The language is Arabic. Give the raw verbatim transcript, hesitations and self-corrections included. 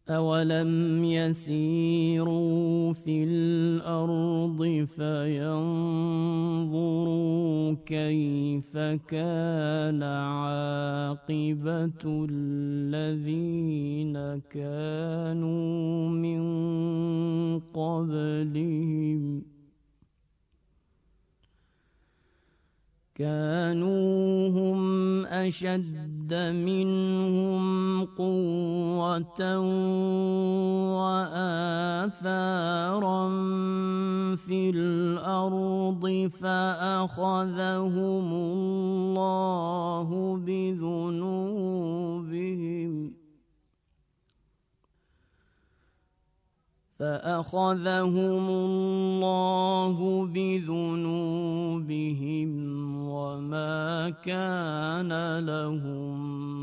أَوَلَمْ يَسِيرُوا فِي الْأَرْضِ فَيَنظُرُوا كَيْفَ كَانَ عَاقِبَةُ الَّذِينَ كَانُوا مِن قَبْلِهِمْ كَانُوا هُمْ أَشَدَّ مِنْهُمْ قُوَّةً وَآثَارًا فِي الْأَرْضِ فَأَخَذَهُمُ اللَّهُ بِذُنُوبِهِمْ فَأَخَذَهُمُ اللَّهُ بِذُنُوبِهِمْ وَمَا كَانَ لَهُم